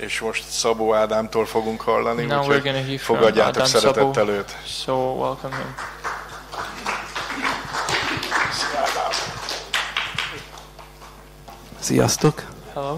És most Szabó Ádámtól fogunk hallani, Now we're gonna hear from fogadjátok Adam szeretettel Sabo. őt. So welcome him. Sziasztok! Hello.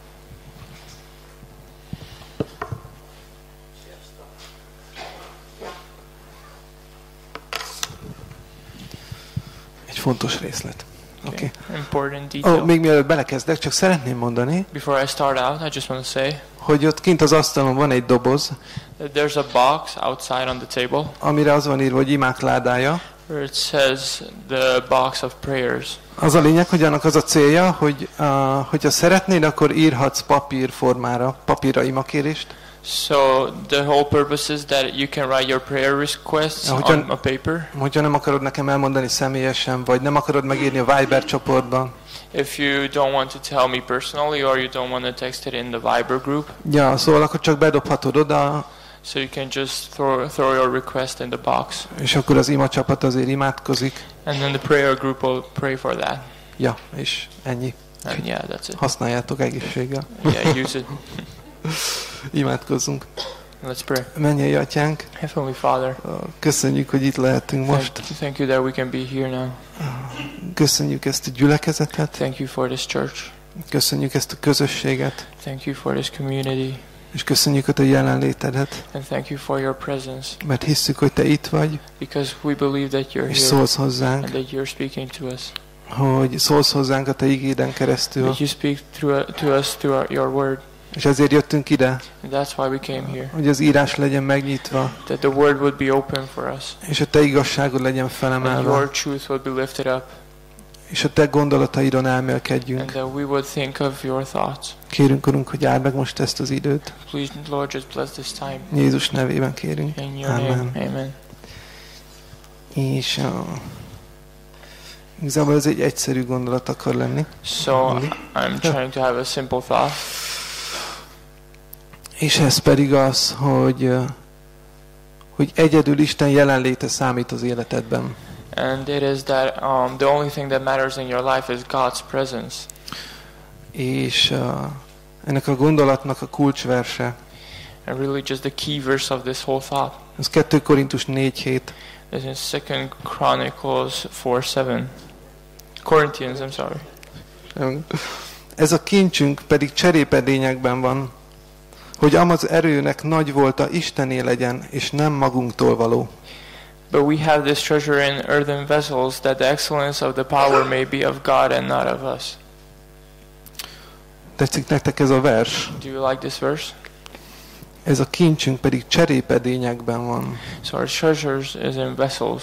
Egy fontos részlet. Oké. Important detail. Még mielőtt belekezdek, csak szeretném mondani, Before I start out, I just want to say hogy ott kint az asztalon van egy doboz, that there's a box outside on the table amire az van írva, hogy imák ládája. where it says the box of prayers. Az a lényeg, hogy annak az a célja, hogy hogyha szeretnéd, akkor írhatsz papírra imakérést. So the whole purpose is that you can write your prayer requests on a paper. Hogyha nem akarod nekem elmondani személyesen, vagy nem akarod megírni a Viber csoportban. If you don't want to tell me personally or you don't want to text it in the Viber group. Ja, szóval akkor csak bedobhatod oda. So you can just throw your request in the box. És akkor az ima csapat azért imádkozik. And then the prayer group will pray for that. Ja, és ennyi. And yeah, that's it. Használjátok egészséggel. Yeah, use it. Imádkozzunk. Let's pray. Mennyei Atyánk, Heavenly Father, köszönjük, hogy itt lehetünk most. thank you that we can be here now. Köszönjük ezt a gyülekezetet. Thank you for this church. Köszönjük ezt a közösséget. Thank you for this community. És köszönjük a te jelenlétedet. And thank you for your presence. Mert hisszük, hogy te itt vagy. Because we believe that you're És here. szólsz hozzánk. And that you're speaking to us. Hogy szólsz hozzánk a te igéden keresztül. That you speak to us through your word. És ezért jöttünk ide. And that's why we came here. Hogy az írás legyen megnyitva. That the word would be open for us. És a te igazságod legyen And felemelve. your truth would be lifted up. És a te gondolataidon elmélkedjünk. And that we would think of your thoughts. Kérünk, Urunk, hogy áld meg most ezt az időt. Please, Lord, just bless this time. Jézus nevében kérünk. In your Amen. name, amen. És igazából ez egy egyszerű gondolat akar lenni. So I'm trying to have a simple thought. És ez pedig az, hogy egyedül Isten jelenléte számít az életedben. And it is that the only thing that matters in your life is God's presence. És ennek a gondolatnak a kulcsverse. And really just the key verse of this whole thought. Ez 2 Korintus 4:7. Is in 2 Chronicles 4:7. Corinthians, I'm sorry. Ez a kincsünk pedig cserépedényekben van, hogy amaz erőnek nagy volta Istené legyen, és nem magunktól való. But we have this treasure in earthen vessels, that the excellence of the power may be of God and not of us. Tetszik nektek ez a vers? Do you like this verse? Ez a kincsünk pedig cserépedényekben van. So our treasures is in vessels.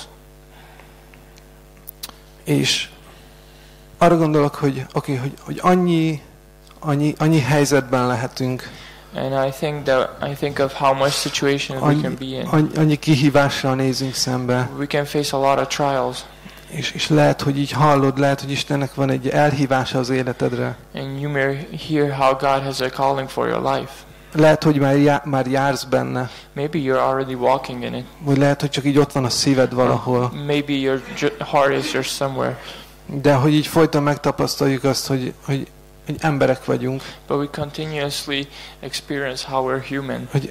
És arra gondolok, hogy annyi helyzetben lehetünk. And I think of how much situations we can be in. Annyi kihívással nézünk szembe. We can face a lot of trials. És lehet, hogy így hallod, lehet, hogy Istennek van egy elhívása az életedre. And you may hear how God has a calling for your life. Lehet, hogy már jársz benne. Maybe you're already walking in it. Vagy lehet, hogy csak így ott van a szíved valahol. Maybe your heart is just somewhere. De hogy így folyton megtapasztaljuk azt, hogy emberek vagyunk. But we continuously experience how we're human. Hogy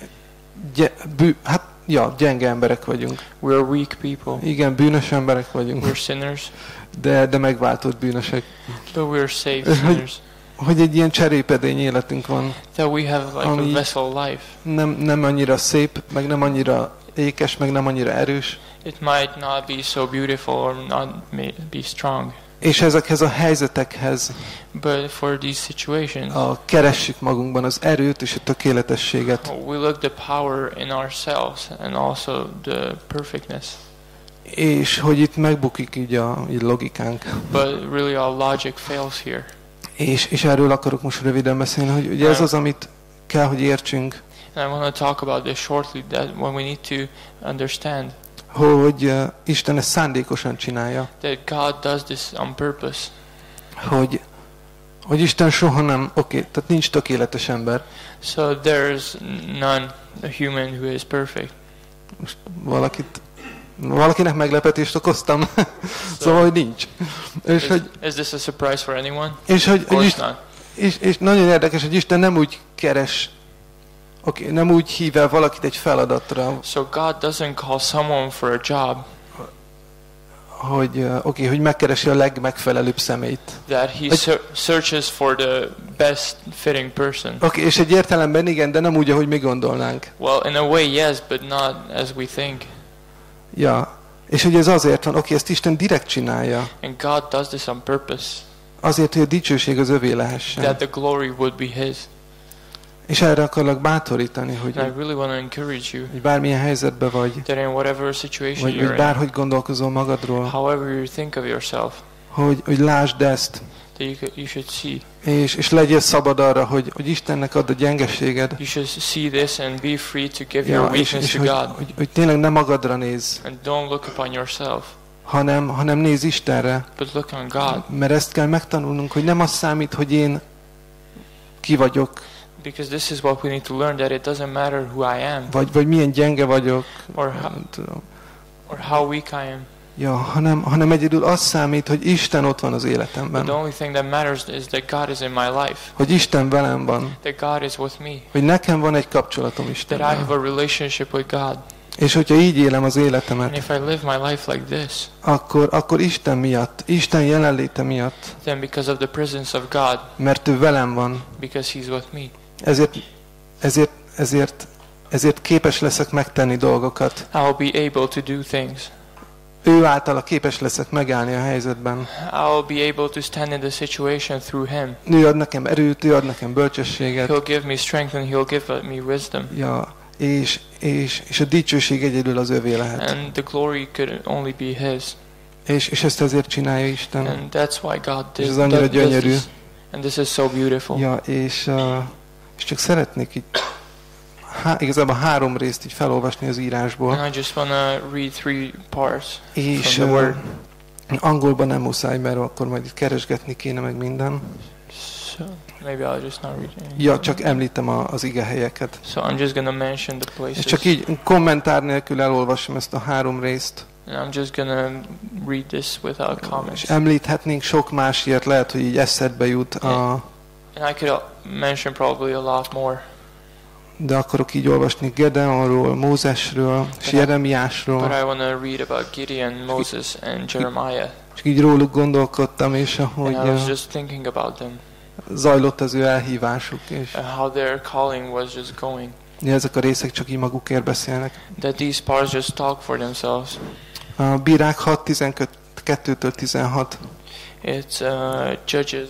gyenge emberek vagyunk. We're weak people. Igen, bűnös emberek vagyunk. We're sinners. De megváltott bűnösek. But we're saved sinners. Hogy egy ilyen cserépedény életünk van. That we have like a vessel life. Nem annyira szép, meg nem annyira ékes, meg nem annyira erős. It might not be so beautiful or not be strong. És ezekhez a helyzetekhez But for these situations, keressük magunkban az erőt és a tökéletességet. we look the power in ourselves and also the perfectness. És hogy itt megbukik így a logikánk. But really our logic fails here. És erről akarok most röviden beszélni, hogy ugye ez az, amit kell, hogy értsünk. And I want to talk about this shortly, that what we need to understand. Hogy Isten ezt szándékosan csinálja. That God does this on purpose. Hogy Isten soha nem, tehát nincs tökéletes ember. So there's none a human who is perfect. Most valakinek meglepetést okoztam. Szóval, hogy nincs. Is this a surprise for anyone? És of course not. És nagyon érdekes, hogy Isten nem úgy keres Oké, nem úgy hív el valakit egy feladatra, So God doesn't call someone for a job hogy megkeresi a legmegfelelőbb személyt. that he searches for the best fitting person. Oké, és egy értelemben igen, de nem úgy, ahogy mi gondolnánk. Well, in a way, yes, but not as we think. Ja, és hogy ez azért van, ezt Isten direkt csinálja. And God does this on purpose, Azért, hogy a dicsőség az övé lehessen. that the glory would be His. És erre akarlak bátorítani, And I really want to encourage you hogy bármilyen helyzetben vagy, that in whatever situation vagy you're in, bárhogy gondolkozol magadról, however you think of yourself, hogy lásd ezt, that you should see. és legyél szabad arra, hogy Istennek add a gyengeséged, You should see this and be free to give your és weakness to God. hogy tényleg nem magadra nézz, And don't look upon yourself, hanem nézz Istenre, but look on God. mert ezt kell megtanulnunk, hogy nem az számít, hogy én ki vagyok, Because this is what we need to learn, that it doesn't matter who I am vagy milyen gyenge vagyok, or how weak I am. ja, hanem egyedül az számít, hogy Isten ott van az But életemben, the only thing that matters is that God is in my life, hogy Isten velem van, that God is with me, hogy nekem van egy kapcsolatom that I Istennel. have a relationship with God. És hogyha így élem az And életemet, if I live my life like this, akkor Isten miatt, Isten jelenléte miatt, then because of the presence of God, mert ő velem van, because He's with me, ezért képes leszek megtenni dolgokat. I'll be able to do things. Ő általa képes leszek megállni a helyzetben. I'll be able to stand in the situation through Him. Ő ad nekem erőt, ő ad nekem bölcsességet. He'll give me strength and He'll give me wisdom. Ja, és a dicsőség egyedül az övé lehet. And the glory could only be His. És ezt ezért csinálja Isten. And that's why God És ez annyira does gyönyörű. this. And this is so beautiful. Ja, és csak szeretnék így igazából 3 részt így felolvasni az írásból. And I just want to read 3 parts És from the Word. angolban nem muszáj, mert akkor majd itt keresgetni kéne meg minden. So maybe I'll just not read it. Ja, csak említem az igehelyeket. So I'm just going to mention the És places. csak így kommentár nélkül elolvasom ezt a 3 részt. And I'm just going to read this without És comments. említhetnénk sok más ilyet, lehet, hogy így eszedbe jut, And I could mention probably a lot more. de akarok így olvasni Gedeonról, Mózesről, és Jeremiásról. But I want to read about Gideon, Moses, and Jeremiah. És így róluk gondolkodtam, és And ahogy I was just thinking about them. zajlott az ő elhívásuk, és And how their calling was just going. ezek a részek csak így magukért beszélnek. That these parts just talk for themselves. A Bírák 6:12-től 16. It's Judges.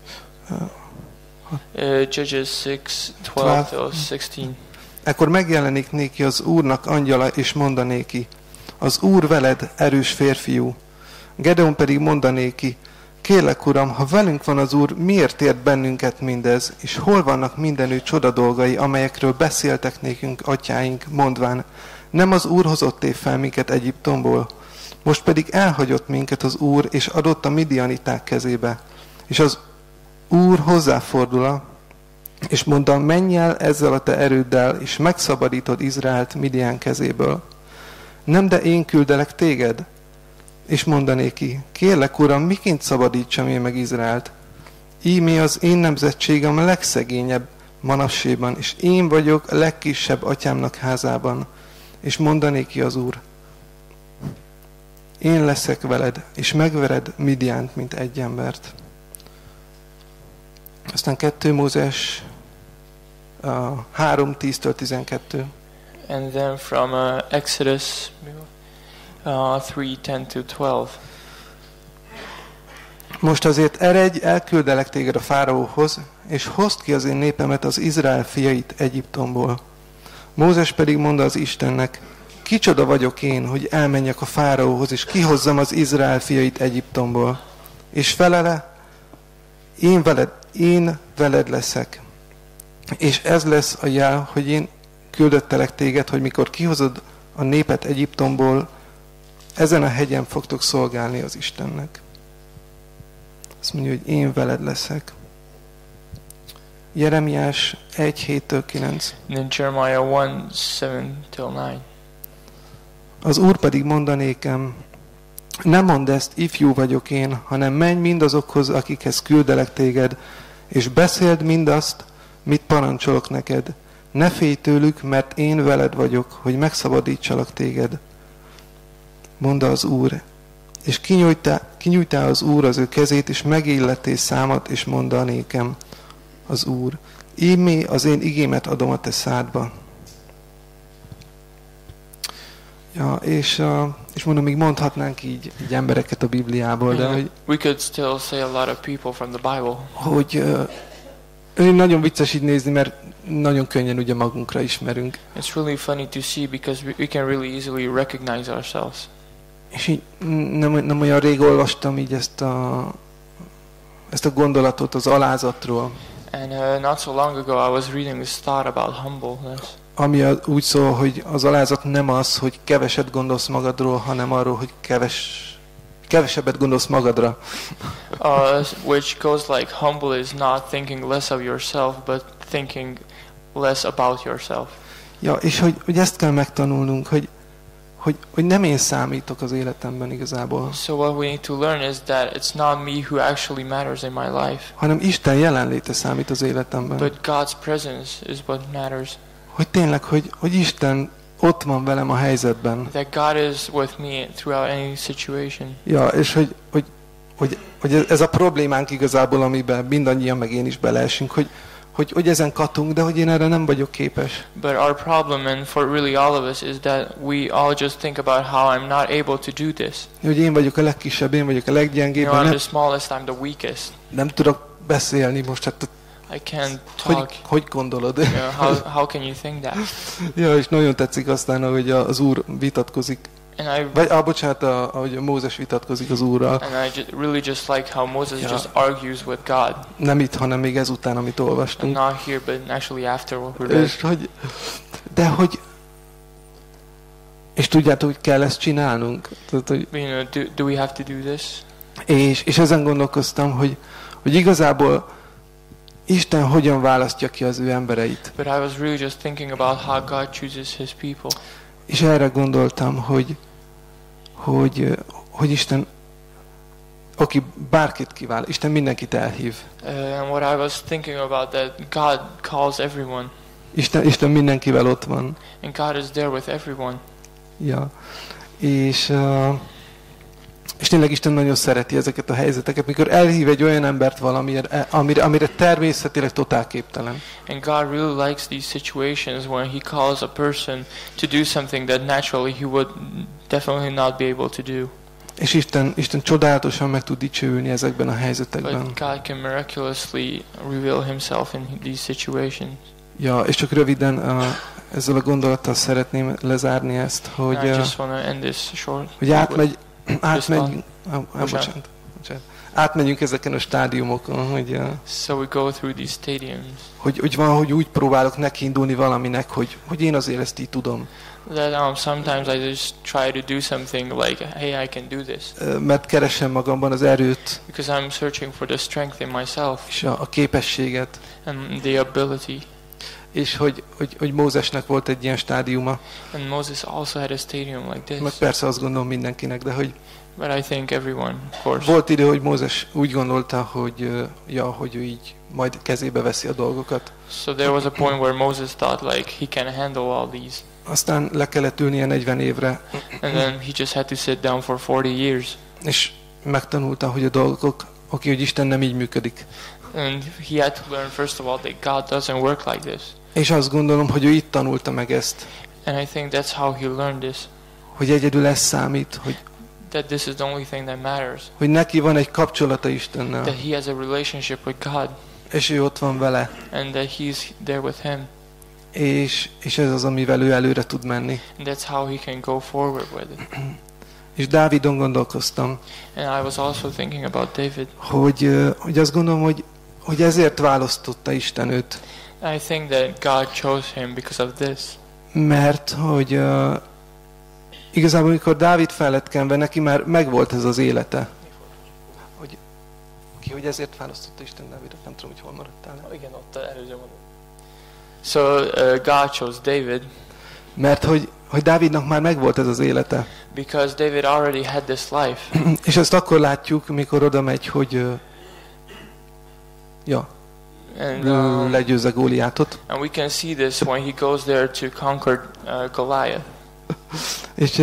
Judges 6:12 till 16. Ekkor megjelenik néki az Úrnak angyala, és mondanéki: az Úr veled, erős férfiú. Gedeon pedig mondanéki: kérlek, Uram, ha velünk van az Úr, miért ért bennünket mindez, és hol vannak mindenő csoda dolgai, amelyekről beszéltek nékünk atyáink, mondván: nem az Úr hozott fel minket Egyiptomból. Most pedig elhagyott minket az Úr, és adott a midianiták kezébe. És az Úr hozzáfordul, és mondta: menj el ezzel a te erőddel, és megszabadítod Izraelt Midian kezéből. Nem, de én küldelek téged. És mondanéki: kérlek, Uram, miként szabadítsam én meg Izraelt? Íme az én nemzetségem a legszegényebb Manasséban, és én vagyok a legkisebb atyámnak házában. És mondanéki az Úr: én leszek veled, és megvered Midiánt, mint egy embert. Aztán 2 Mózes 3:10-től 12. And then from Exodus 3:10 to 12. Most azért eredj, elküldelek téged a fáraóhoz, és hozd ki az én népemet, az Izrael fiait Egyiptomból. Mózes pedig mondta az Istennek: kicsoda vagyok én, hogy elmenjek a fáraóhoz, és kihozzam az Izrael fiait Egyiptomból. És felele: én veled leszek. És ez lesz a jel, hogy én küldöttelek téged, hogy mikor kihozod a népet Egyiptomból, ezen a hegyen fogtok szolgálni az Istennek. Azt mondja, hogy én veled leszek. Jeremiás 1:7-től 9. And then Jeremiah 1:7 till 9. Az Úr pedig mondanékem: nem mondd ezt, ifjú vagyok én, hanem menj mindazokhoz, akikhez küldelek téged, és beszéld mindazt, mit parancsolok neked. ne félj tőlük, mert én veled vagyok, hogy megszabadítsalak téged, mondta az Úr. És kinyújtá az Úr az ő kezét, és megilleté számat, és mondta nékem az Úr. Ímé az én igémet adom a te szádba. Ja, és mondom, még mondhatnánk így embereket a Bibliából, de hogy... We could still say a lot of people from the Bible. Hogy nagyon vicces így nézni, mert nagyon könnyen ugye magunkra ismerünk. It's really funny to see because we can really easily recognize ourselves. És így nem olyan rég olvastam így ezt a gondolatot az alázatról. And not so long ago I was reading this thought about humbleness. Ami úgy szól, hogy az alázat nem az, hogy keveset gondolsz magadról, hanem arról, hogy kevesebbet gondolsz magadra. Which goes like humble is not thinking less of yourself, but thinking less about yourself. Ja, és hogy ezt kell megtanulnunk, hogy nem én számítok az életemben igazából. So what we need to learn is that it's not me who actually matters in my life. Hanem Isten jelenléte számít az életemben. But God's presence is what matters. Hogy tényleg, hogy Isten ott van velem a helyzetben. That God is with me throughout any situation. Ja, és hogy ez a problémánk igazából, amiben mindannyian meg én is beleesünk, hogy ezen katunk, de hogy én erre nem vagyok képes. But our problem, and for really all of us, is that we all just think about how I'm not able to do this. Hogy én vagyok a legkisebb, én vagyok a leggyengébb. I'm the smallest, I'm the weakest. Nem tudok beszélni most, hát I can't talk. Hogy gondolod? How can you think that? Ja, és nagyon tetszik aztán, hogy az Úr vitatkozik. Bocsánat, ahogy Mózes vitatkozik az Úrral. And I really just like how Moses just argues with God. Nem itt, hanem még ezután, amit olvastunk. Not here, but actually after what we read. És tudjátok, hogy kell ezt csinálnunk? Tehát, hogy, do we have to do this? És ezen gondolkoztam, hogy igazából Isten hogyan választja ki az ő embereit. But I was really just thinking about how God chooses his people. És erre gondoltam, hogy Isten, aki bárkit kivál, Isten mindenkit elhív. And what I was thinking about that God calls everyone. Isten mindenkivel ott van. And God is there with everyone. Ja. És tényleg Isten nagyon szereti ezeket a helyzeteket, mikor elhív egy olyan embert valamiért, amire természetileg totál képtelen. And God really likes these situations when he calls a person to do something that naturally he would definitely not be able to do. És Isten csodálatosan meg tud dicsőülni ezekben a helyzetekben. But God can miraculously reveal himself in these situations. Ja, és csak röviden ezzel a gondolattal szeretném lezárni ezt, hogy átmegyünk ezeken a stádiumokon, hogy so we go through these stadiums. Hogy valahogy úgy próbálok nekiindulni valaminek, hogy én azért ezt így tudom. That sometimes I just try to do something like, hey, I can do this. Mert keresem magamban az erőt. Because I'm searching for the strength in myself. És a képességet. And the ability. És hogy Mózesnek volt egy ilyen stádiuma. And Moses also had a stadium like this. Meg persze azt gondolom mindenkinek, de hogy but I think everyone, of course. Volt idő, hogy Mózes úgy gondolta, hogy ő így majd kezébe veszi a dolgokat. So there was a point where Moses thought like he can handle all these. Aztán le kellett ülnie 40 évre. And then he just had to sit down for 40 years. És megtanulta, hogy a dolgok, hogy Isten nem így működik. And he had to learn first of all that God doesn't work like this. És azt gondolom, hogy ő itt tanulta meg ezt. And I think that's how he learned this. Hogy egyedül ez számít, hogy that this is the only thing that matters. Hogy neki van egy kapcsolata Istennel. That he has a relationship with God. És ő ott van vele. And that he's there with him. És ez az, amivel ő előre tud menni. And that's how he can go forward with it. És Dávidon gondolkoztam. And I was also thinking about David. Hogy azt gondolom, hogy ezért választotta Isten őt. I think that God chose him because of this. Mert hogy igazából, amikor Dávid fel lett kenve, neki már megvolt ez az élete. Hogy ezért választotta Isten Dávidot, nem tudom, hogy hol maradtál. Igen, ott előző mondom. So God chose David. Mert hogy Dávidnak már megvolt ez az élete. Because David already had this life. És ezt akkor látjuk, mikor oda megy, hogy And legyőzze Góliátot. and we can see this when he goes there to conquer Goliath. És,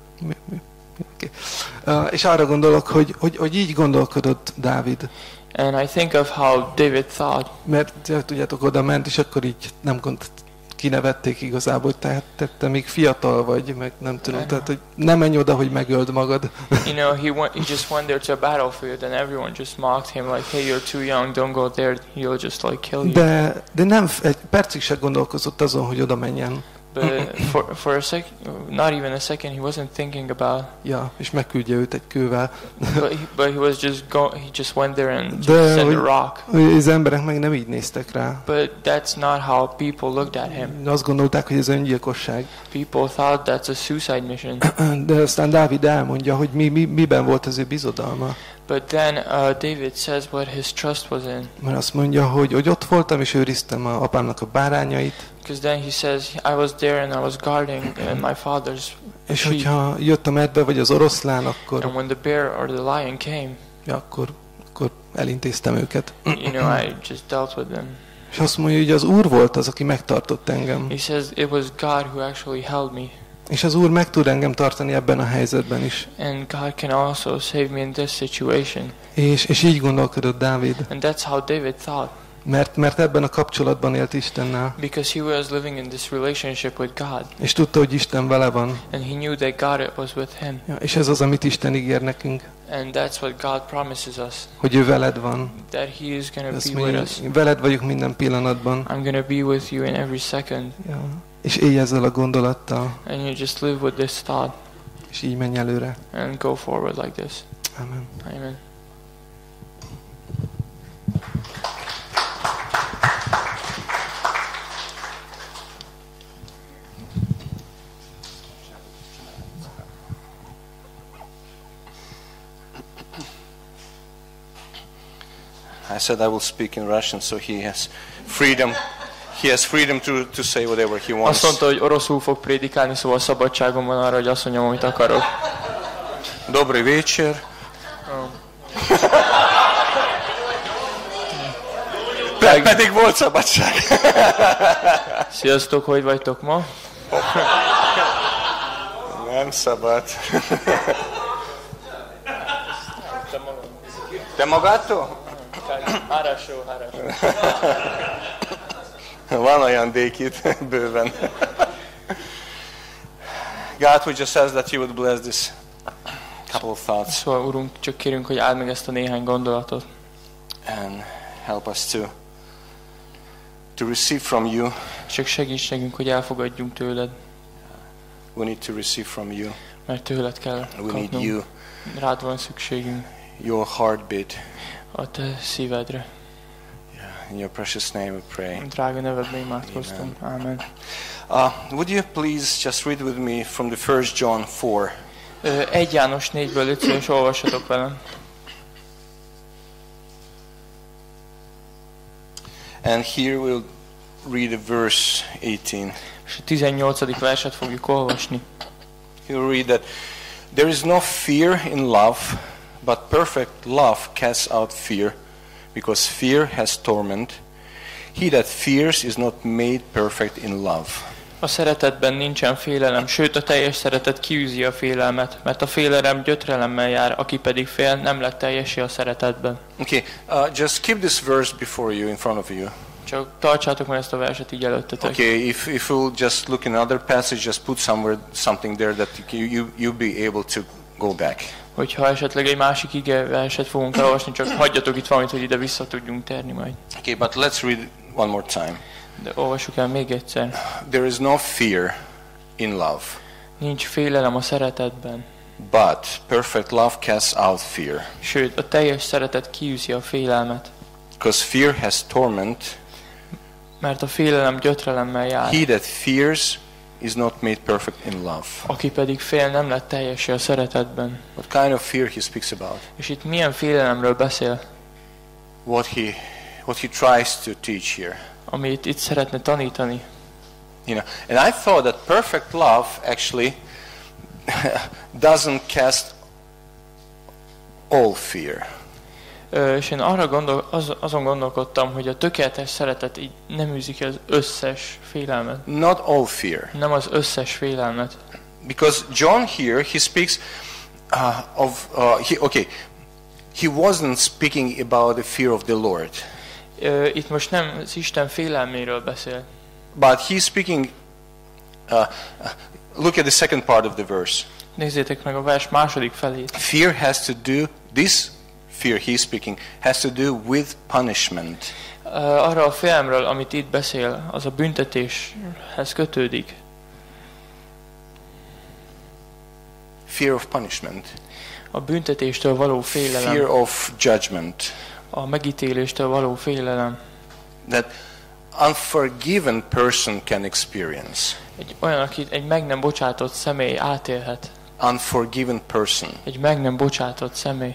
és arra gondolok, hogy így gondolkodott Dávid. And I think of how David thought. Mert tudjátok, oda ment, és akkor így nem kinevették igazából, hogy te még fiatal vagy, meg nem tudom, tehát hogy nem menj oda, hogy megöld magad. You know, he just went there to a battlefield and everyone just mocked him like, hey, you're too young, don't go there, he'll just like kill you. De nem egy percig se gondolkozott azon, hogy oda menjen. But for a sec, not even a second, he wasn't thinking about. Ja, és megküldje őt egy kővel. But he was just he just went there and just sent a rock. Az emberek meg nem így néztek rá. But that's not how people looked at him. Azt gondolták, hogy ez öngyilkosság. People thought that's a suicide mission. De aztán Dávid elmondja, hogy miben volt az ő bizodalma. But then David says what his trust was in. Mert azt mondja, hogy ott voltam és őriztem a apámnak a bárányait. Because then he says, I was there and I was guarding my father's És sheep. hogyha jött a medve vagy az oroszlán, akkor And when the bear or the lion came, akkor elintéztem őket. you know, I just dealt with them. És azt mondja, hogy az Úr volt az, aki megtartott engem. He says it was God who actually held me. És az Úr meg tud engem tartani ebben a helyzetben is. And God can also save me in this situation. És így gondolkodott Dávid. And that's how David thought. Mert ebben a kapcsolatban élt Istennel. Because he was living in this relationship with God. És tudta, hogy Isten vele van. And he knew that God was with him. Ja, és ez az, amit Isten ígér nekünk. And that's what God promises us. Hogy ő veled van. That he is going to Azt be mondja, with us. veled vagyok minden pillanatban. I'm going to be with you in every second. Ja. És élj ezzel a gondolattal. And you just live with this thought. És így menj előre. And go forward like this. Amen. Amen. I said I will speak in Russian, so he has freedom. He has freedom to say whatever he wants. Azt mondta, hogy oroszul fog prédikálni, szóval szabadságom van arra, hogy azt mondjam, amit akarok. Добрый вечер. Pedig volt szabadság. Sziasztok, hogy vagytok ma? Nem szabad. Te magától? Hárásó. Van olyan dékit bőven. God, we just ask that you would bless this couple of thoughts Szóval, Urunk, csak kérünk, hogy áld meg ezt a néhány gondolatot. and help us to receive from you. Csak segíts nekünk, hogy elfogadjunk tőled, We need to receive from you. mert tőled kell We need kapnunk. you, Rád van szükségünk, your heartbeat. a te szívedre. In your precious name we pray. Drága nevedbe imádkoztunk. Amen. Would you please just read with me from the 1 John 4. 1 János 4-ből légy szíves, olvassatok velem. And here we'll read the verse 18. És a 18. verset fogjuk olvasni. He'll read that there is no fear in love, but perfect love casts out fear, because fear has torment. He that fears is not made perfect in love. A szeretetben nincsen félelem, sőt a teljes szeretet kiűzi a félelmet, mert a félelem gyötrelemmel jár, aki pedig fél, nem lett teljessé a szeretetben. Okay, just keep this verse before you, in front of you. Csak tartsátok meg ezt a verset így előttetek. Okay, if we'll just look in another passage, just put something there that you'll be able to go back. Hogyha esetleg egy másik ige verset fogunk elolvasni, csak hagyjatok itt valamit, hogy ide vissza tudjunk térni majd. Okay, but let's read one more time. De olvassuk el még egyszer. There is no fear in love, Nincs félelem a szeretetben, but perfect love casts out fear. sőt a teljes szeretet kiűzi a félelmet, Because fear has torment. mert a félelem gyötrelemmel jár. He that fears is not made perfect in love. Aki pedig fél, nem lett teljessé a szeretetben. What kind of fear he speaks about? És itt milyen félelemről beszél, What he tries to teach here. amit itt szeretne tanítani. You know, and I thought that perfect love actually doesn't cast all fear. És én azon gondolkodtam, hogy a tökéletes szeretet így nem űzi ki az összes félelmet. Not all fear. Nem az összes félelmet. Because John here, he speaks he wasn't speaking about the fear of the Lord. Itt most nem az Isten félelméről beszél. But he's speaking, look at the second part of the verse. Nézzétek meg a vers második felét. Fear has to do, this fear he's speaking, has to do with punishment. Arra a félelemről, amit itt beszél, az a büntetéshez kötődik. Fear of punishment. A büntetéstől való félelem. Fear of judgment. A megítéléstől való félelem. That unforgiven person can experience. Egy meg nem bocsátott személy átélhet. Unforgiven person. Egy meg nem bocsátott személy.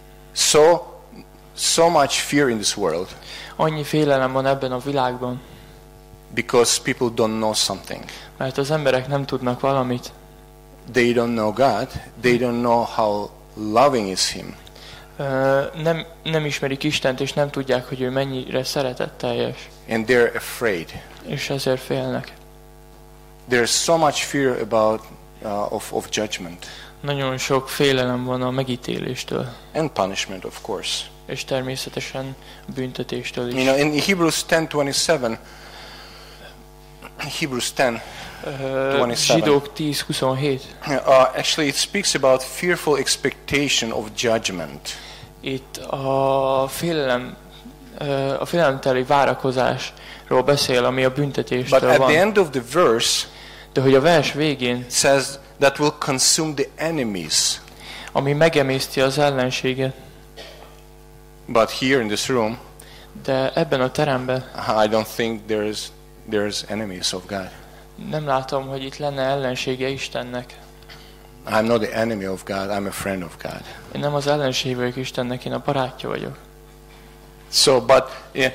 So much fear in this world. Annyi félelem van ebben a világban. Because people don't know something. Mert az emberek nem tudnak valamit. They don't know God. They don't know how loving is Him. Nem ismerik Istent, és nem tudják, hogy ő mennyire szeretetteljes. And they're afraid. És ezért félnek. There's so much fear about of judgment. Nagyon sok félelem van a megítéléstől. And punishment, of course. És természetesen büntetéstől is. You know, in Hebrews 10:27, Hebrews 10:27. Zsidók 10:27. Actually, it speaks about fearful expectation of judgment. Itt a félelemteli várakozásról beszél, ami a büntetéstől van. But at the end of the verse, de hogy a vers végén says that will consume the enemies. Ami megemészti az ellenséget. But here in this room, de ebben a teremben I don't think there's enemies of God. Nem látom, hogy itt lenne ellensége Istennek. I'm not the enemy of God, I'm a friend of God. Én nem az ellenség vagyok Istennek, én a barátja vagyok. So, but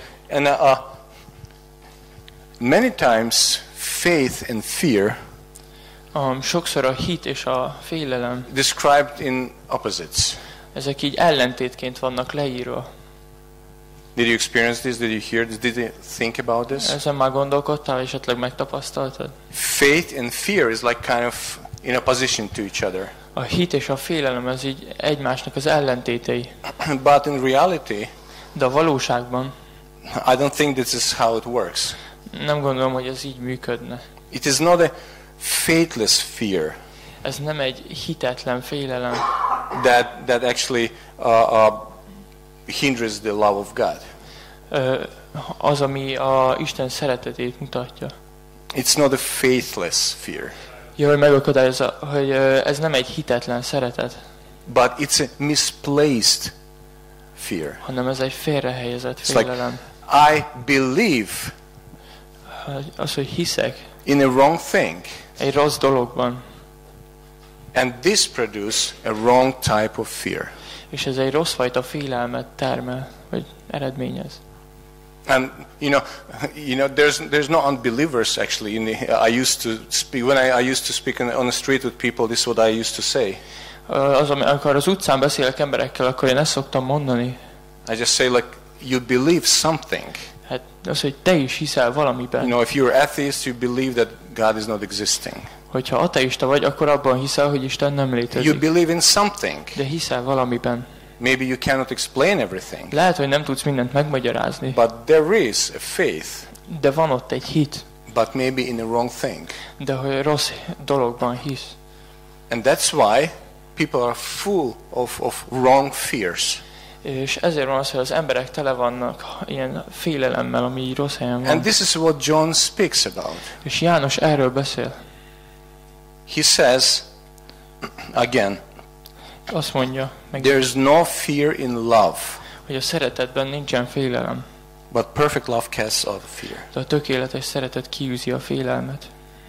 many times faith and fear sokszor a hit és a félelem described in opposites. Ezek így ellentétként vannak leírva. Did you experience this? Did you hear this? Did you think about this? Ezen már gondolkodtál, esetleg megtapasztaltad? Faith and fear is like kind of in opposition to each other. A hit és a félelem az így egymásnak az ellentétei. But in reality, de a valóságban I don't think this is how it works. Nem gondolom, hogy ez így működne. It is not a faithless fear. Ez nem egy hitetlen félelem. That actually hinders the love of God. Az, ami a Isten szeretetét mutatja. It's not a faithless fear. Jó, hogy megakadályozza, hogy ez nem egy hitetlen szeretet. But it's a misplaced fear. Hanem ez egy félrehelyezett félelem. Like, I believe az, hogy hiszek in a wrong thing. Egy rossz dologban. And this produces a wrong type of fear. És ez egy rossz fajta félelmet termel, vagy eredményez. And you know, there's no unbelievers actually. I used to speak when I used to speak on the street with people. This is what I used to say. Amikor az utcán beszélek emberekkel, akkor én ezt szoktam mondani. I just say like, you believe something. Hát az, hogy te is hiszel valamiben. You know, if you're atheist, you believe that God is not existing. Hogyha ateista vagy, akkor abban hiszel, hogy Isten nem létezik. You believe in something. De hiszel valamiben. Maybe you cannot explain everything. Lehet, hogy nem tudsz mindent megmagyarázni. But there is a faith. De van ott egy hit. But maybe in a wrong thing. De hogy rossz dologban hisz. And that's why people are full of wrong fears. És ezért van az, hogy az emberek tele vannak ilyen félelemmel, ami rossz helyen van. And this is what John speaks about. És János erről beszél. He says, again, azt mondja, there's no fear in love. Hogy a szeretetben nincsen félelem. But perfect love casts out fear. De a tökéletes szeretet kiűzi a félelmet.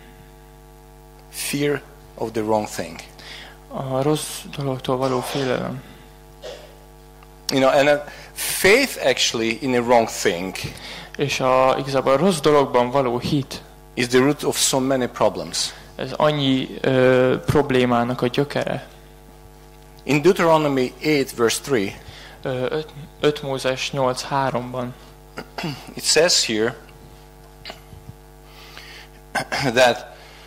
Fear of the wrong thing. A rossz dologtól való félelem. You know, and faith actually in a wrong thing. És igazából a rossz dologban való hit is the root of so many problems. Ez annyi problémának a gyökere. In Deuteronomy 8 verse 3, 5 Mózes 8:3-ban. It says here that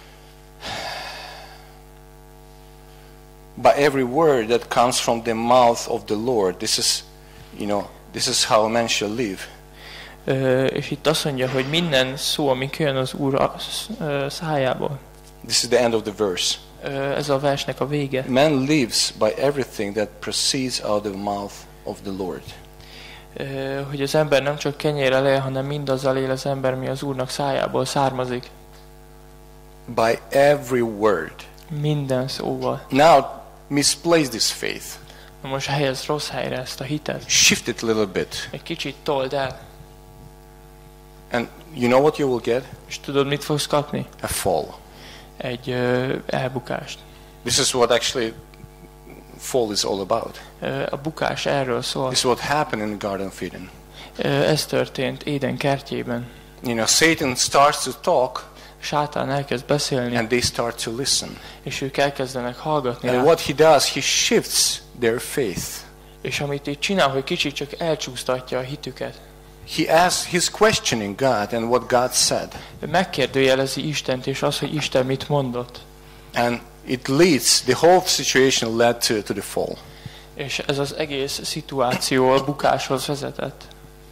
by every word that comes from the mouth of the Lord, this is how a man shall live. És itt azt mondja, hogy minden szó, ami kijön az Úr szájából. This is the end of the verse. Ez a versnek a vége. Man lives by everything that proceeds out of the mouth of the Lord. Hogy az ember nem csak kenyérrel él, hanem mindazzal él az ember, mi az Úrnak szájából származik. By every word. Minden szóval. Now, misplace this faith. Most helyez rossz helyre ezt a hitet. Shift it a little bit. Egy kicsit told el. And you know what you will get? És tudod, mit fogsz kapni? A fall. Egy elbukást. This is what actually fall is all about. A bukás erről szól. This is what happened in the Garden of Eden. Ez történt Éden kertjében. Satan starts to talk, Sátán elkezd beszélni, and they start to listen. és ők elkezdenek hallgatni And rá. what he does, he shifts their faith. És amit itt csinál, hogy kicsit csak elcsúsztatja a hitüket. He's questioning God and what God said. Megkérdőjelezi Istent, és az, hogy Isten mit mondott. And it leads, the whole situation led to the fall. És ez az egész szituáció a bukáshoz vezetett.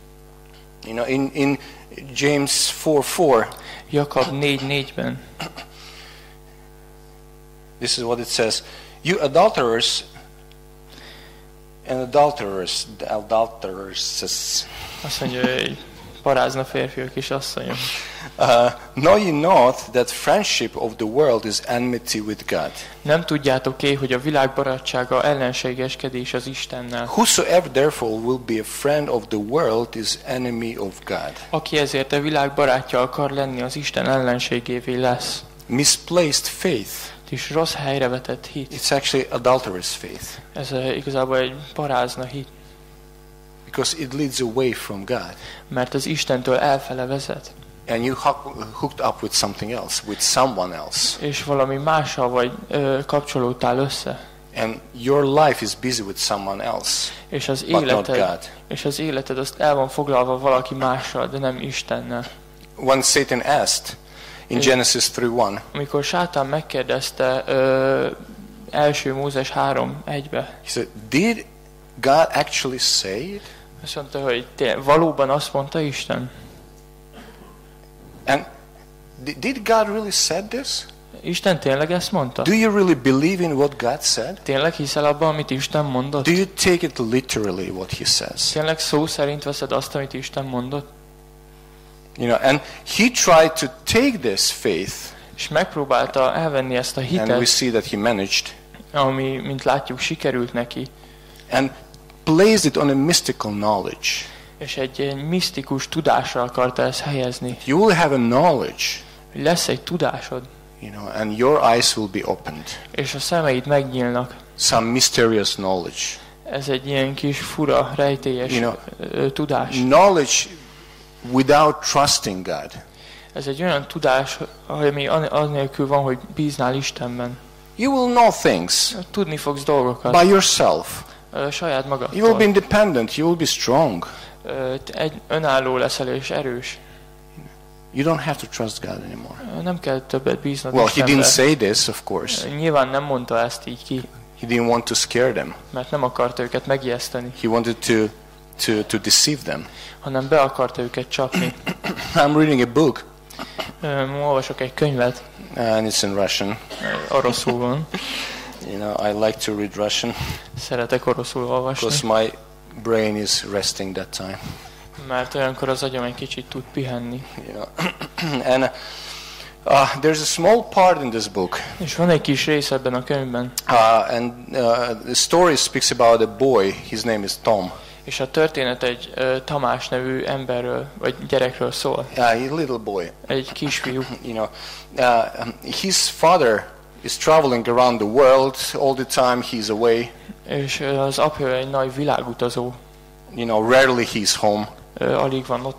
In James 4:4, Jakab 4:4-ben. this is what it says: "You adulterers and adulteresses, Azt mondja, hogy parázna férfiak és asszonyok. know ye not that friendship of the world is enmity with God? Nem tudjátok-e, hogy a világ barátsága ellenségeskedés az Istennel? Whosoever therefore will be a friend of the world is enemy of God." Aki ezért a világ barátja akar lenni, az Isten ellenségévé lesz. Misplaced faith. És rossz helyre vetett hit. It's actually adulterous faith. Ez igazából egy parázna hit. Because it leads away from God. Mert az Istentől elfele vezet. And you hooked up with something else, with someone else. És valami mással vagy kapcsolódtál össze. And your life is busy with someone else, És az but not életed, God. és az életed azt el van foglalva valaki mással, de nem Istennel. When Satan asked in Genesis 3:1, Amikor Sátán megkérdezte 1 Mózes 3:1-be, he said, "Did God actually say it?" azt mondta, hogy valóban azt mondta Isten? And did God really said this? Isten tényleg ezt mondta? Do you really believe in what God said? Tényleg hiszel abban, amit Isten mondott? Do you take it literally what he says? Tényleg szó szerint veszed azt, amit Isten mondott? And he tried to take this faith, És megpróbálta elvenni ezt a and we hitet, see that he managed, ami, mint látjuk, sikerült neki, and placed it on a mystical knowledge. és egy misztikus tudásra akarta ezt helyezni. You will have a knowledge, Hogy lesz egy tudásod, and your eyes will be opened. és a szemeid megnyílnak. Some mysterious knowledge. Ez egy ilyen kis fura, rejtélyes tudás. Knowledge without trusting God. Ez egy olyan tudás, ami annélkül van, hogy bíznál Istenben. You will know things Tudni fogsz dolgokat by yourself. saját You will be magadtól. independent. You will be strong. Egy önálló leszel és erős. You don't have to trust God anymore. Nem kell többet bíznod Well, he Istenbe. didn't say this, of course. Nyilván nem mondta ezt így ki, He didn't want to scare them. mert nem akarta őket megijeszteni, He wanted to deceive them. hanem be akarta őket csapni. I'm reading a book, Olvasok egy könyvet, and it's in Russian. oroszul van. I like to read Russian Szeretek oroszul olvasni, because my brain is resting that time. mert olyankor az agyam egy kicsit tud pihenni. And there's a small part in this book, És van egy kis rész ebben a könyvben, and the story speaks about a boy. His name is Tom. és a történet egy Tamás nevű emberről, vagy gyerekről szól. He's a little boy. Egy kisfiú. His father is traveling around the world all the time. He's away. És az apja egy nagy világutazó. Rarely he's home. Alig van otthon.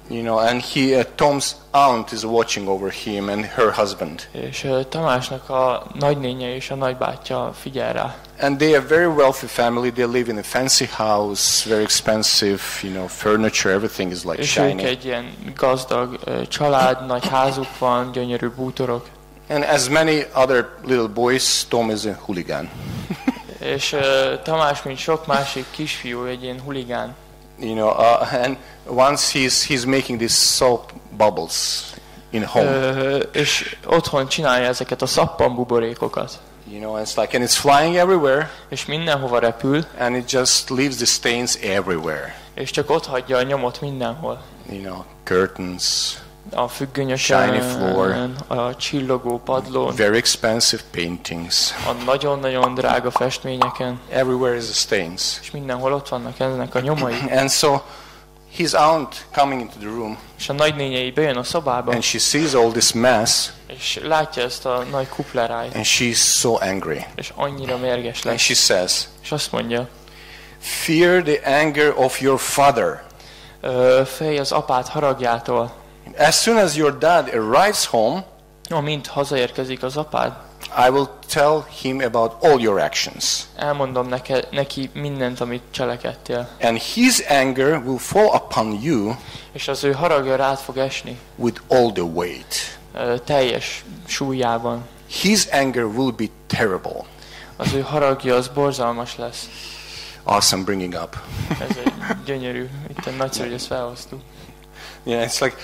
You know, and Tom's aunt is watching over him and her husband. És Tamásnak a nagynénye és a nagybátyja figyel rá. And they are very wealthy family. They live in a fancy house, very expensive, furniture. Everything is like És ők shiny. egy ilyen gazdag család, nagy házuk van, gyönyörű bútorok. And as many other little boys, Tom is a hooligan. És Tamás, mint sok másik kisfiú, egy ilyen huligán. And once he's making these soap bubbles in home. És otthon csinálja ezeket a szappanbuborékokat. And it's flying everywhere. És mindenhova repül. And it just leaves the stains everywhere. És csak ott hagyja a nyomot mindenhol. Curtains. A függönyöken, shiny floor, a csillogó padlón, very expensive paintings, a nagyon-nagyon drága festményeken. Everywhere is the stains. És mindenhol ott vannak ennek a nyomai. And so his aunt coming into the room. És a nagynényei bejön a szobába. And she sees all this mess. És látja ezt a nagy kuplerájt. And she's so angry. És annyira mérges lesz. And she says, és azt mondja, fear the anger of your father. Félj az apád haragjától. As soon as your dad arrives home, amint hazaérkezik az apád, I will tell him about all your actions. Elmondom neki mindent, amit cselekedtél. And his anger will fall upon you. És az ő haragja rád fog esni. With all the weight. Teljes súlyában. His anger will be terrible. Az ő haragja az borzalmas lesz. Awesome bringing up. Ez egy gyönyörű, itt nagyszerű, hogy ezt felhoztuk. Yeah, it's like,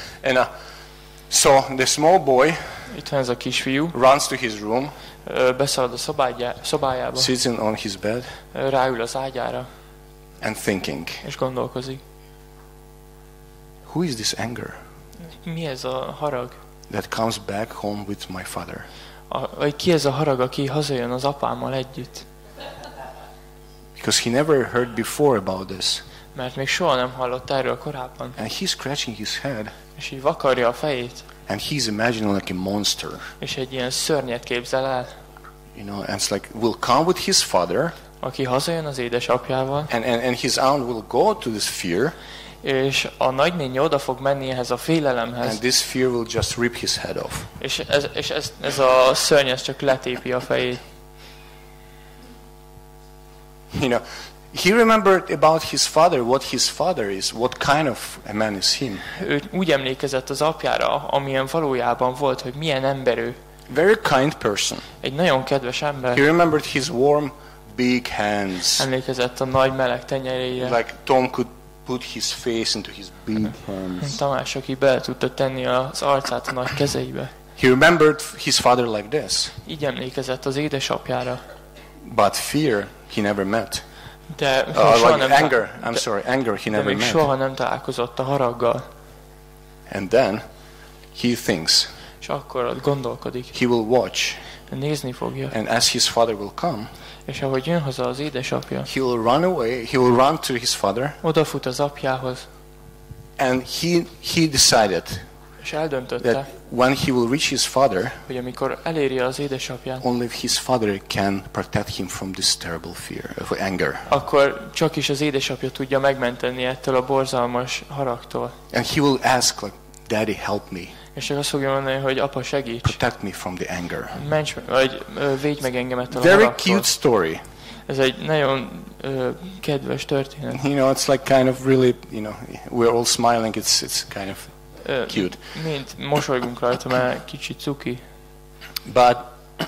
so the small boy itt van ez a kisfiú, runs to his room, beszalad a szobájába, sits on his bed, ráül az ágyára, and thinking, és gondolkozik. Who is this anger? Mi ez a harag? That comes back home with my father. Ki ez a harag, aki hazajön az apámmal együtt? Because he never heard before about this. Mert még soha nem hallott erről korábban. And he's scratching his head. És így vakarja a fejét. And he's imagining like a monster. És egy ilyen szörnyet képzel el. And it's like, will come with his father. Aki hazajön az édesapjával. And his aunt will go to this fear. És a nagynénye oda fog menni ehhez a félelemhez. And this fear will just rip his head off. És ez a szörny csak letépi a fejét. He remembered about his father, what his father is, what kind of a man is him. Ő úgy emlékezett az apjára, amilyen valójában volt, hogy milyen ember ő. Very kind person. Egy nagyon kedves ember. He remembered his warm, big hands. Emlékezett a nagy meleg tenyereire. Like Tom could put his face into his big hands. Tamás, aki bele tudta tenni az arcát a nagy kezeibe. He remembered his father like this. Így emlékezett az édesapjára. But fear he never met. De anger he never met. Soha nem találkozott a haraggal. And then he thinks. És akkor ott gondolkodik. He will watch. Nézni fogja. And as his father will come. És ahogy jön haza az édesapja. He will run away. He will run to his father. Odafut az apjához. And he decided. És eldöntötte. That when he will reach his father, hogy amikor eléri az édesapját, only his father can protect him from this terrible fear of anger. Akkor csak is az édesapja tudja megmenteni ettől a borzalmas haragtól. And he will ask like, Daddy, help me. És csak azt fogja mondani, hogy apa, segíts. Protect me from the anger. Ments meg, vagy védj meg engem ettől a haragtól. haragtól. Very cute story. Ez egy nagyon kedves történet. It's like kind of really, we're all smiling. It's kind of cute. Mint mosolygunk rajta, mert kicsit cuki. But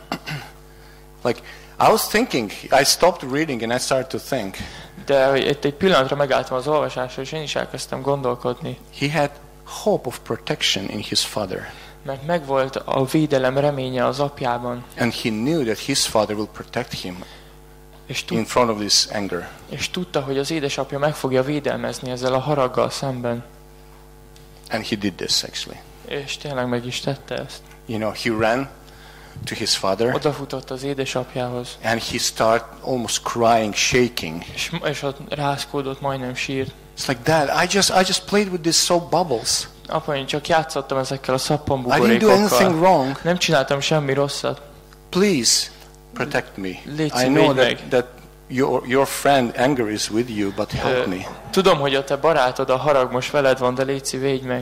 like I was thinking, I stopped reading and I started to think. De egy pillanatra megálltam az olvasásra, és én is elkezdtem gondolkodni. He had hope of protection in his father. Mert megvolt a védelem reménye az apjában. And he knew that his father will protect him in front of this anger. És tudta, hogy az édesapja meg fogja védelmezni ezzel a haraggal szemben. And he did this actually. És tényleg meg is tette ezt. He ran to his father. Odafutott az édesapjához. And he started almost crying, shaking. És ott rászkódott, majdnem sírt. It's like, Dad, I just played with these soap bubbles. Apa, én csak játszottam ezekkel a I szappanbuborékokkal. didn't do anything wrong. Nem csináltam semmi rosszat. Please protect me. Légy I know that your friend anger is with you, but help me. Tudom, hogy a te barátod, a harag most veled van, de légy védj meg.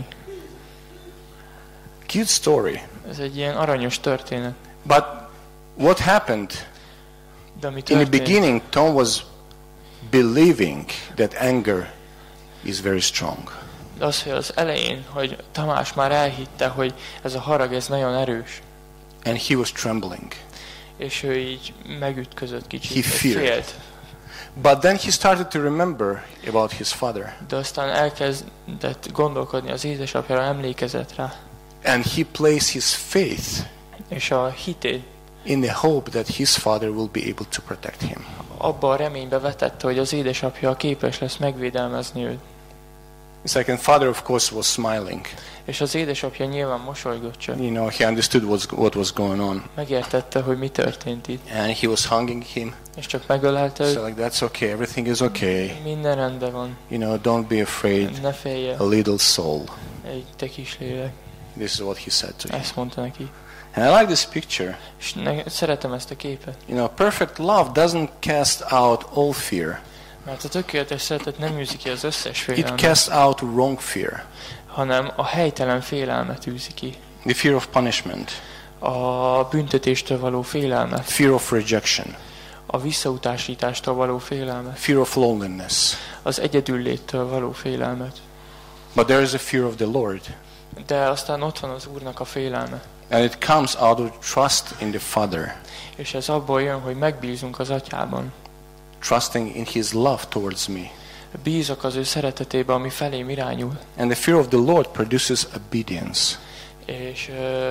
Cute story. Ez egy ilyen aranyos történet. But what happened? De ami In the történt? beginning, Tom was believing that anger is very strong. Az, hogy az elején, hogy Tamás már elhitte, hogy ez a harag, ez nagyon erős. And he was trembling. És ő így megütközött kicsit. He feared. Félt. But then he started to remember about his father. De aztán elkezdett gondolkodni az édesapjára, emlékezett rá. And he placed his faith És a hitét in the hope that his father will be able to protect him. abba a reménybe vetette, hogy az édesapja képes lesz megvédelmezni őt. The second father, of course, was smiling. És az édesapja nyilván mosolygott csak. You know, he understood what was going on. Megértette, hogy mi történt itt. And he was hugging him. És csak megölelte őt. So like, that's okay, everything is okay. Minden rendben van. You know, don't be afraid, Ne félje. a little soul. Egy te kis lélek. This is what he said to him. Ezt mondta neki. And I like this picture. És szeretem ezt a képet. You know, perfect love doesn't cast out all fear. Mert a tökéletes szeretet nem űzi ki az összes It félelmet, casts out wrong fear. hanem a helytelen félelmet űzi ki. The fear of punishment, A büntetéstől való félelmet, fear of rejection, a visszautasítástól való félelmet, fear of loneliness. az egyedülléttől való félelmet. But there is a fear of the Lord. De aztán ott van az Úrnak a félelme. And it comes out of trust in the Father, És ez abból jön, hogy megbízunk az Atyában. trusting in His love towards me. Bízok az ő szeretetébe, ami felém irányul. And the fear of the Lord produces obedience. És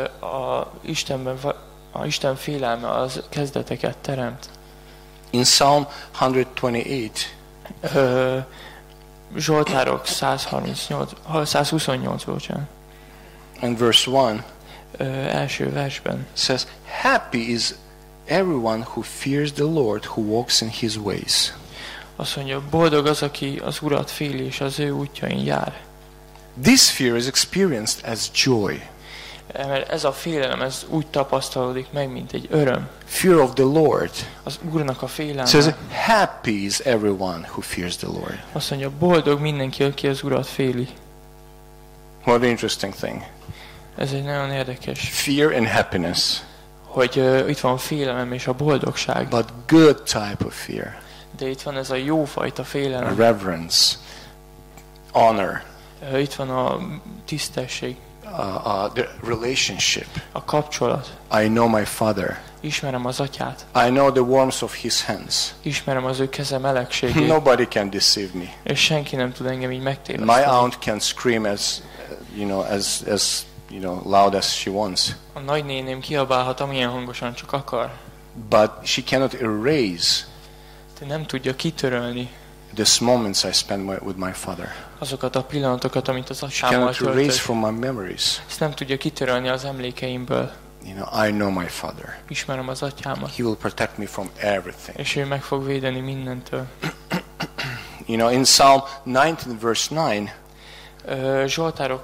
a Isten félelme az kezdeteket teremt. In Psalm 128, Zsoltárok 128, bocsánat. and verse 1, Első versben. says, happy is everyone who fears the Lord, who walks in His ways. Azt mondja, boldog az, aki az Urat féli, és az ő útjain jár. This fear is experienced as joy. Mert ez a félelem, ez úgy tapasztalódik meg, mint egy öröm. Fear of the Lord. Az Úrnak a It says, félelme. happy is everyone who fears the Lord. Azt mondja, boldog mindenki, aki az Urat féli. What an interesting thing. Ez egy nagyon érdekes, Fear and happiness, hogy itt van a félelem és a boldogság, but good type of fear. de itt van ez a jófajta félelem. Reverence, honor, Itt van a tisztesség, the relationship. a kapcsolat. I know my Father. Ismerem az Atyát, I know the warmth of His hands. ismerem az ő keze melegségét, Nobody can deceive me. és senki nem tud engem így My megtéveszteni. aunt can scream as loud as she wants, A nagynéném kiabálhat, amilyen hangosan csak akar, but she cannot erase de nem tudja kitörölni these moments I spend with my Father. azokat a pillanatokat, amit az She Atyámmal cannot erase töltött. from my memories. Ezt nem tudja kitörölni az emlékeimből. I know my Father. Ismerem az Atyámat, He will protect me from everything. és ő meg fog védeni mindentől. In Psalm 19 verse 9, Zsoltárok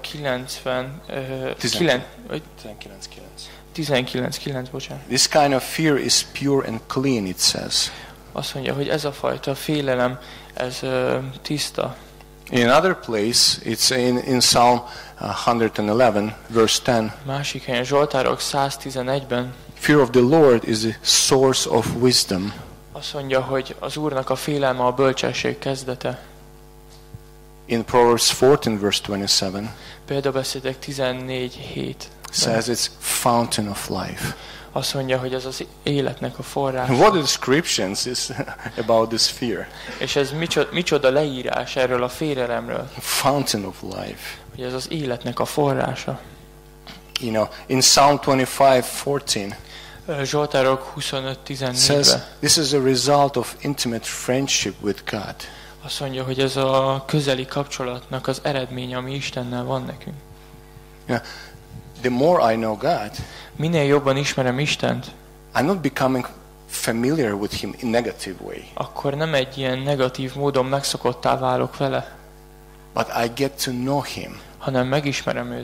19:9, bocsánat. this kind of fear is pure and clean, it says. Azt mondja, hogy ez a fajta félelem, ez tiszta. In another place, it's in Psalm 111 verse 10, Másik helyen, Zsoltárok 111-ben fear of the Lord is the source of wisdom. azt mondja, hogy az Úrnak a félelme a bölcsesség kezdete. In Proverbs 14 verse 27, Példabeszédek 14:7 says it's fountain of life. azt mondja, hogy ez az életnek a forrás. What descriptions is about this fear? És ez micsoda leírás erről a félelemről, Fountain of life. hogy ez az életnek a forrása. In Psalm 25:14, Zsoltárok says 25:14-ben this is a result of intimate friendship with God. azt mondja, hogy ez a közeli kapcsolatnak az eredménye, ami Istennel van nekünk. The more I know God, Minél jobban ismerem Istent, I'm not becoming familiar with Him in negative way, akkor nem egy ilyen negatív módon megszokottá válok vele, but I get to know Him hanem megismerem őt.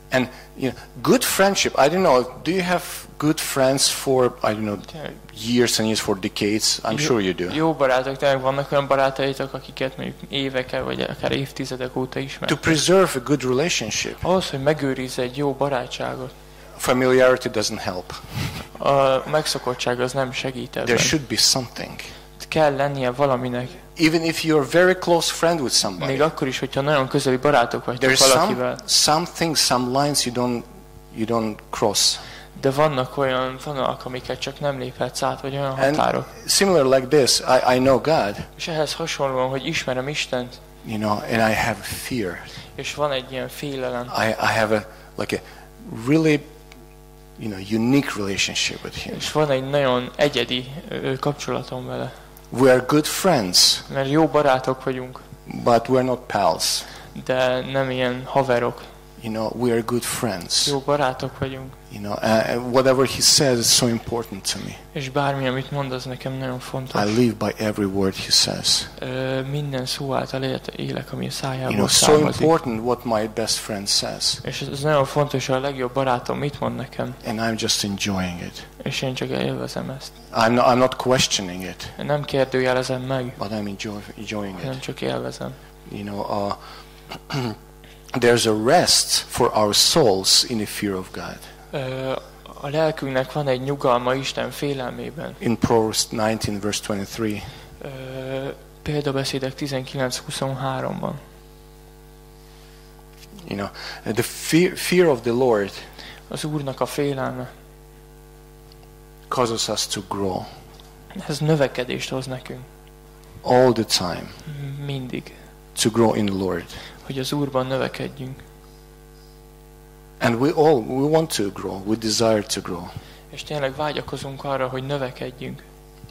And good friendship, I don't know, do you have good friends for, I don't know, years and years, for decades? I'm sure you do. Jó barátok, tényleg vannak olyan barátaitok, akiket mondjuk évekkel, vagy akár évtizedek óta To ismertek. preserve a good relationship, Ahhoz, hogy megőrizz egy jó barátságot, familiarity doesn't help. a megszokottság az nem segít ebben. There should be something. Kell lennie valaminek. Even if you're very close friend with somebody, Még akkor is, hogyha nagyon közeli barátok vagytok there's valakivel. some things, some lines you don't cross. De vannak olyan vonalak, amiket csak nem léphetsz át, vagy olyan And határok. similar like this, I know God, És ehhez hasonlóan, hogy ismerem Istent, and I have fear. és van egy ilyen félelem. I have a really, unique relationship with Him. És van egy nagyon egyedi kapcsolatom vele. We are good friends, Mert jó barátok vagyunk, but we're not pals. de nem ilyen haverok. We are good friends. Jó barátok vagyunk. Whatever He says is so important to me. És bármi, amit mond, az nekem nagyon fontos. I live by every word He says. Minden szó által élek, ami a szájából So származik. important what my best friend says. És ez nagyon fontos, hogy a legjobb barátom mit mond nekem. And I'm just enjoying it. És én csak élvezem ezt. I'm not questioning it, Én nem kérdőjelezem meg, but I'm enjoying it. hanem csak élvezem. There's a rest for our souls in the fear of God. A lelkünknek van egy nyugalma Isten félelmében. In Proverbs 19 verse 23, Példabeszédek 19:23-ban. the fear of the Lord Az Úrnak a félelme, causes us to grow ez növekedést hoz nekünk. all the time, Mindig. to grow in the Lord. Hogy az Úrban növekedjünk. And we want to grow, we desire to grow. És tényleg vágyakozunk arra, hogy növekedjünk.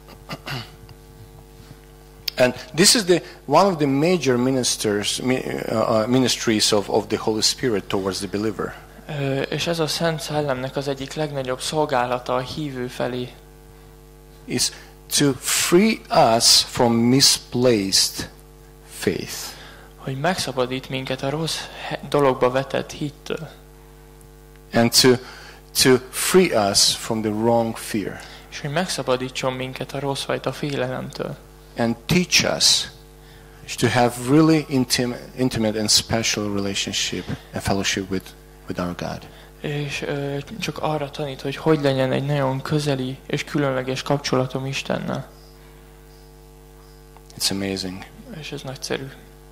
And this is one of the major ministries of the Holy Spirit towards the believer. És ez a Szent Szellemnek az egyik legnagyobb szolgálata a hívő felé. Is to free us from misplaced faith. Hogy megszabadít minket a rossz dologba vetett hittől. And to free us from the wrong fear. És hogy megszabadítson minket a rossz fajta félelemtől. And teach us to have really intimate and special relationship and fellowship with our God. És csak arra tanít, hogy legyen egy nagyon közeli és különleges kapcsolatom Istennel. It's amazing. És ez nagyszerű.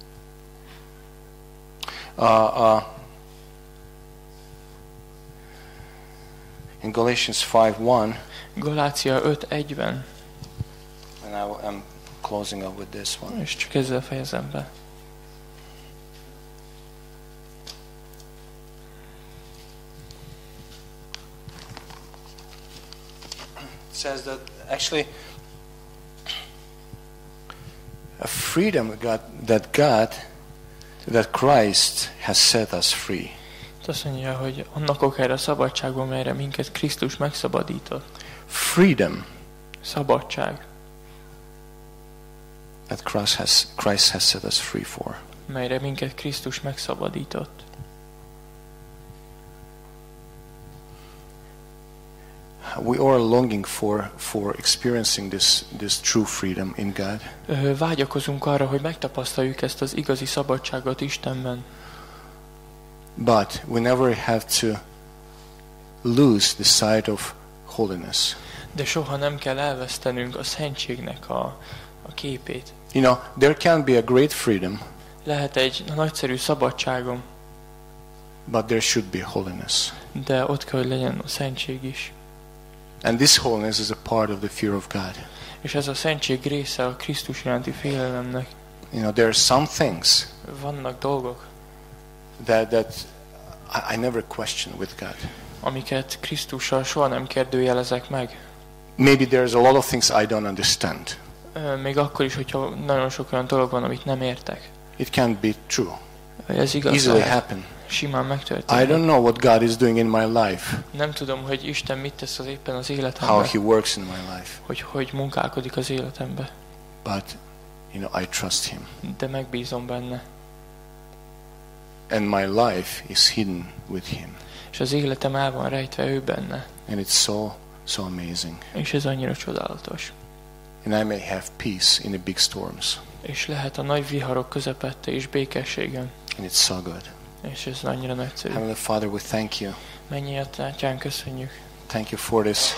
In Galatians 5:1, Galácia 5:1-ben, and I'm closing up with this one. és csak ezzel fejezem be. It says that actually a freedom that Christ has set us free. Azt mondja, hogy annak okára szabadságban, melyre minket Krisztus megszabadított. Freedom Szabadság, that Christ has set us free for. melyre minket Krisztus megszabadított. We are longing for experiencing this true freedom in God. Vágyakozunk arra, hogy megtapasztaljuk ezt az igazi szabadságot Istenben. But we never have to lose the sight of holiness. De soha nem kell elvesztenünk a szentségnek a képét. There can be a great freedom, Lehet egy nagyszerű szabadságom, but there should be holiness. de ott kell, hogy legyen a szentség is. And this holiness is a part of the fear of God. És ez a szentség része a Krisztus iránti félelemnek. There are some things Vannak dolgok, that I never question with God. amiket Krisztussal soha nem kérdőjelezek meg. Maybe there's a lot of things I don't understand. Még akkor is, hogyha nagyon sok olyan dolog van, amit nem értek. It can't be true. Ez igaz, Easily lehet. happen. Simán I megtörténik. don't know what God is doing in my life, Nem tudom, hogy Isten mit tesz az éppen az how életemben, He works in my life, hogy munkálkodik az életembe, but I trust Him. de megbízom benne. And my life is hidden with him. És az életem el van rejtve ő benne. And it's so amazing. És ez annyira csodálatos. And I may have peace in the big storms. És lehet a nagy viharok közepette is békességen. And it's so good. És ez annyira nagyszerű. Heavenly Father, we thank you. Mennyi Atyán, köszönjük. Thank you for this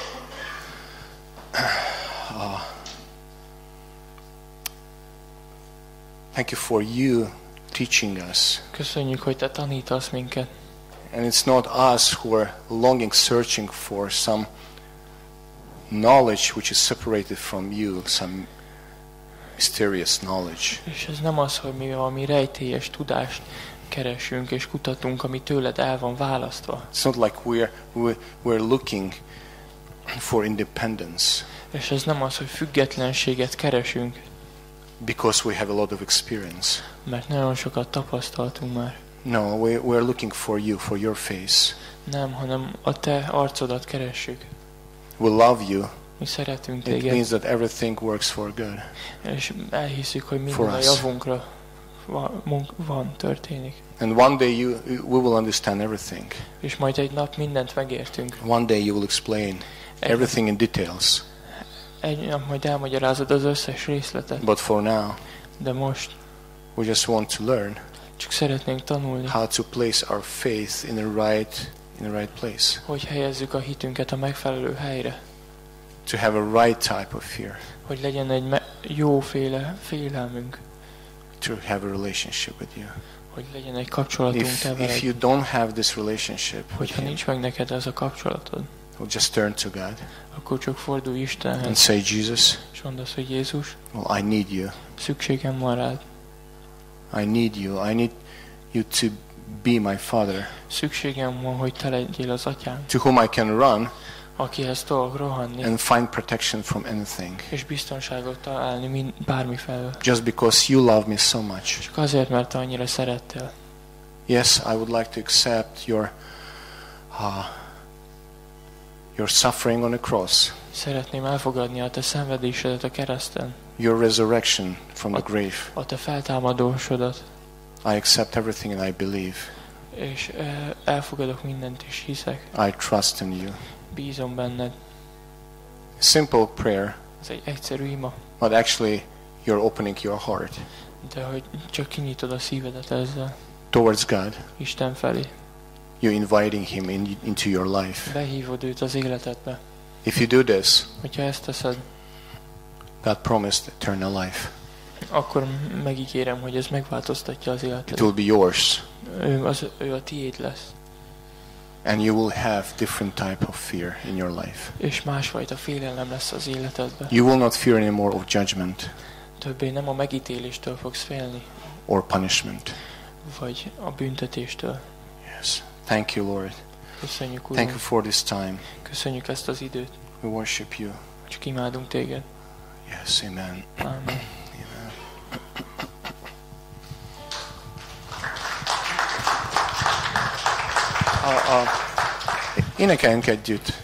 thank you for you teaching us. Köszönjük, hogy te tanítasz minket. And it's not us who are longing, searching for some knowledge which is separated from you, some mysterious knowledge. És ez nem az, hogy mi valami rejtélyes tudást keresünk és kutatunk, ami tőled el van választva. It's not like we're looking for independence. És ez nem az, hogy függetlenséget keresünk, because we have a lot of experience. mert nagyon sokat tapasztaltunk már. No, we're looking for you, for your face. Nem, hanem a te arcodat keressük. We love you. Mi szeretünk It téged. means that everything works for good. És elhiszük, hogy For minden a us. javunkra van, történik. And one day we will understand everything. És majd egy nap mindent megértünk. One day you will explain everything in details. Egy nap majd elmagyarázod az összes részletet. But for now, De most we just want to learn csak szeretnénk tanulni, how to place our faith in the right place. hogy helyezzük a hitünket a megfelelő helyre. To have a right type of fear. Hogy legyen egy jóféle félelmünk. To have a relationship with you. Hogy legyen egy kapcsolatunk te If veled. you don't have this relationship with Hogyha him, nincs meg neked ez a kapcsolatod, we'll just turn to God akkor csak fordulj and Istenhez, say, Jesus, és mondd azt, hogy Jézus, well, I need you. szükségem van rád. I need you. I need you to be my Father, Szükségem van, hogy te legyél az Atyám, to whom I can run akihez tudok rohanni, and find protection from anything. és biztonságot találni bármi felől. Just because you love me so much. Csak azért, mert te annyira szerettél. Yes, I would like to accept your suffering on the cross, Szeretném elfogadni a te szenvedésedet a kereszten, your resurrection from the grave. a te feltámadósodat, I accept everything and I believe. és elfogadok mindent, és hiszek. I trust in you. Bízom benned. Simple prayer, Ez egy egyszerű ima, but actually you're opening your heart de hogy csak kinyitod a szívedet ezzel towards God. Isten felé. You're inviting him into your life. Behívod őt az életedbe. If you do this, Hogyha ezt teszed, God promised eternal life. akkor megígérem, hogy ez megváltoztatja az It életedet. will be yours. Ő a tiéd lesz. And you will have different type of fear in your life. És másfajta félelem lesz az életedben. You will not fear anymore of judgment Többé nem a megítéléstől fogsz félni, or punishment. vagy a büntetéstől. Yes. Thank you, Lord. Köszönjük, Thank you Uram. for this time. Köszönjük ezt az időt. We worship you. Csak imádunk téged. Yes, amen. Amen. Énekeljünk együtt.